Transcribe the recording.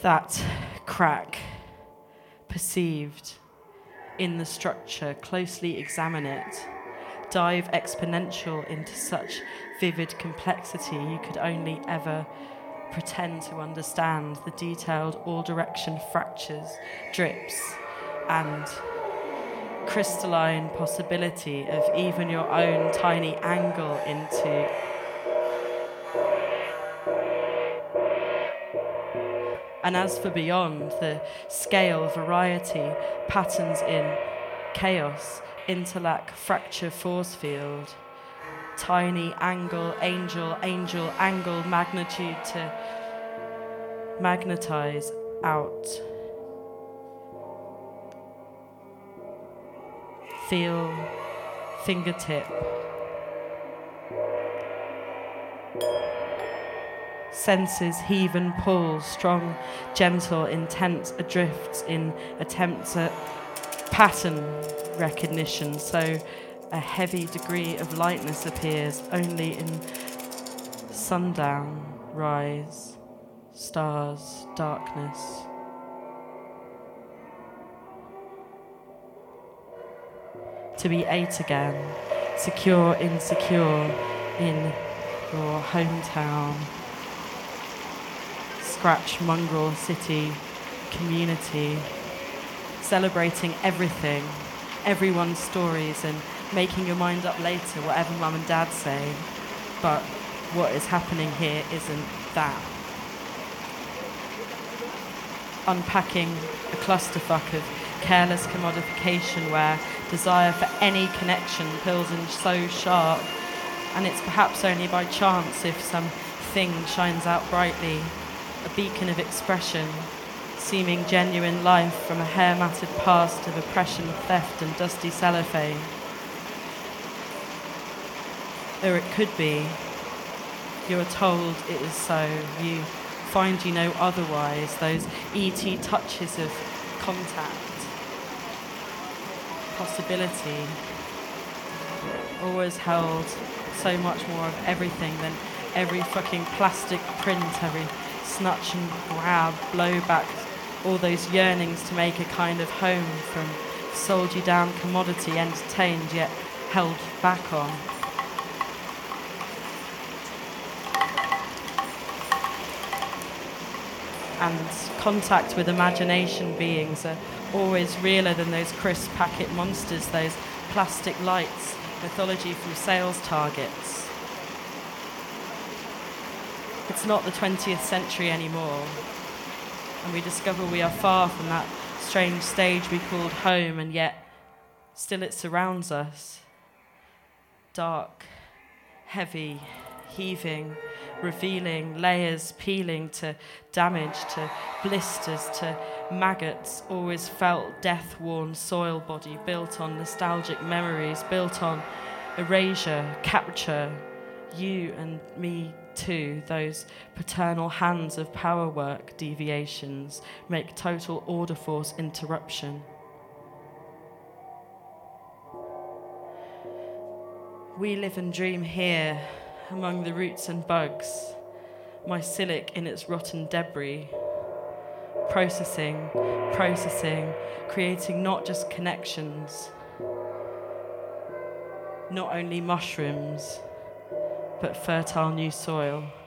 That crack, perceived in the structure, closely examine it, dive exponential into such vivid complexity you could only ever pretend to understand the detailed all-direction fractures, drips, and crystalline possibility of even your own tiny angle into and as for beyond, the scale, variety, patterns in chaos, interlac, fracture, force field, tiny angle, angel, angle, magnitude to magnetize out. Feel fingertip. Senses heave and pull, strong, gentle, intense, adrift in attempts at pattern recognition. So a heavy degree of lightness appears only in sundown, rise, stars, darkness. To be eight again, secure, insecure in your hometown. Scratch, mongrel, city, community, celebrating everything, everyone's stories, and making your mind up later, whatever mum and dad say. But what is happening here isn't that. Unpacking a clusterfuck of careless commodification where desire for any connection pulls in so sharp, and it's perhaps only by chance if some thing shines out brightly, a beacon of expression, seeming genuine life from a hair-matted past of oppression, theft, and dusty cellophane. Or it could be, you are told it is so, you find you know otherwise, those E.T. touches of contact, possibility, always held so much more of everything than every fucking plastic print, every snatch and grab, blowback, all those yearnings to make a kind of home from sold you down commodity, entertained yet held back on. And contact with imagination beings are always realer than those crisp packet monsters, those plastic lights, mythology from sales targets. It's not the 20th century anymore, and we discover we are far from that strange stage we called home, and yet still it surrounds us. Dark, heavy, heaving, revealing, layers peeling to damage, to blisters, to maggots, always felt death-worn soil body built on nostalgic memories, built on erasure, capture, you and me too. Those paternal hands of power work deviations make total order force interruption. We live and dream here among the roots and bugs, mycelic in its rotten debris, processing, creating not just connections, not only mushrooms, but fertile new soil.